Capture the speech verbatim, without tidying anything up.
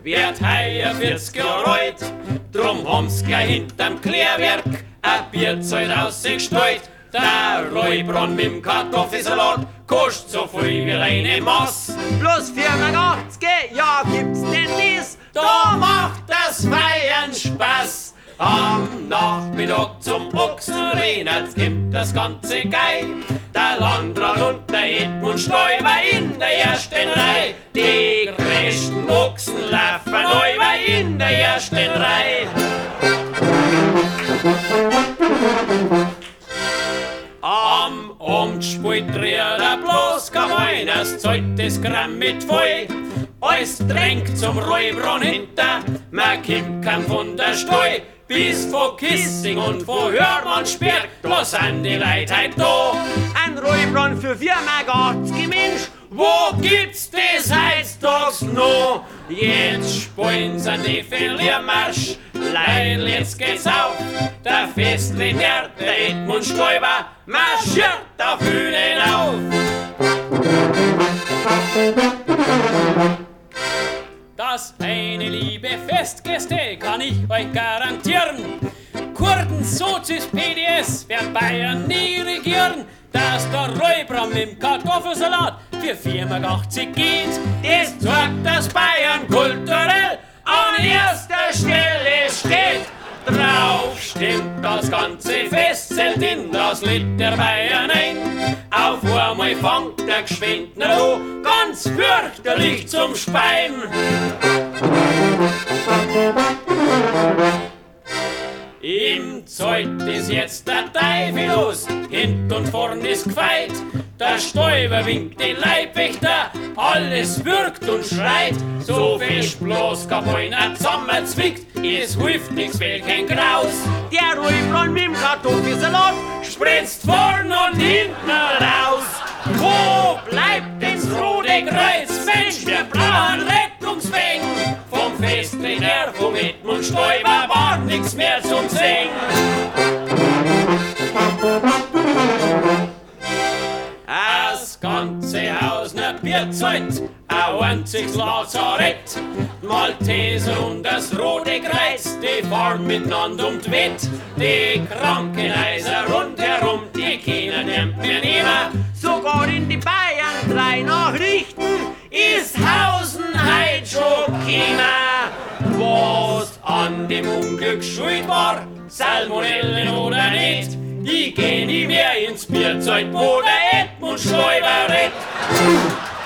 wird heuer vierzig Jahre alt. Drum haben's gleich hinterm Klärwerk ein Bierzelt ausgestellt. Der Räubron mit'm Kartoffelsalat kostet so viel wie eine Maß. Bloß vierundachtzig, ja gibt's denn dies? Da macht das Feiern Spaß. Am Nachmittag zum Ochsenrennen gibt das Ganze geil. Der Landrat und der Edmund Stoiber in der ersten Reihe. Die größten Ochsen laufen über in der ersten Reihe. Am Abend spielt der bloß kein Wein, es zahlt das Gramm mit voll. Alles drängt zum Räubron hinter, man kommt kaum von der Stall. Bis von Kissing und von Hörmannsberg, da sind die Leute heut da. Ein Räubron für vierundachtzig Mensch, wo gibt's das heutzutage noch? Jetzt spielen sie die Verliermarsch, Leil, jetzt geht's auf. Der Festlieder, der Edmund Stoiber, marschiert auf Bühnen auf. Das eine liebe Festgäste kann ich euch garantieren. Kurden, Sozis, P D S werden Bayern nie regieren. Dass der Räubron mit dem Kartoffelsalat für vierundachtzig geht, das zeigt, dass Bayern kulturell an erster Stelle steht. Drauf stimmt das ganze Festzelt in das Lied der Bayern ein. Auf einmal fängt der Geschwindner an, ganz fürchterlich zum Speien. Im Zelt ist jetzt der Teufel los, hint und vorn ist gefeit. Der Stoiber winkt den Leibwächter, alles würgt und schreit. So fest bloß kein Beiner zusammenzwickt, es hilft nix, will kein Graus. der Räubron mit dem Kartoffelsalat Spritzt vorn und hinten raus. Wo bleibt das Rote Kreuz? Mensch, wir brauchen Rettungswegen. Vom Festredner, vom Edmund Stoiber war nix mehr zum Singen. Das ganze Haus ne Bierzelt, ein einziges Lazarett. Malteser und das Rote Kreuz, die fahren miteinander um die Wett. Die Krankenhäuser rundherum, die kennen den mehr nehmen. sogar in die Bayern drei Nachrichten. Ist Hausen heut schon gekommen. Was an dem Unglück schuld war, Salmonellen oder nicht, ich geh nie mehr ins Bierzelt, wo der Edmund Stoiber redt.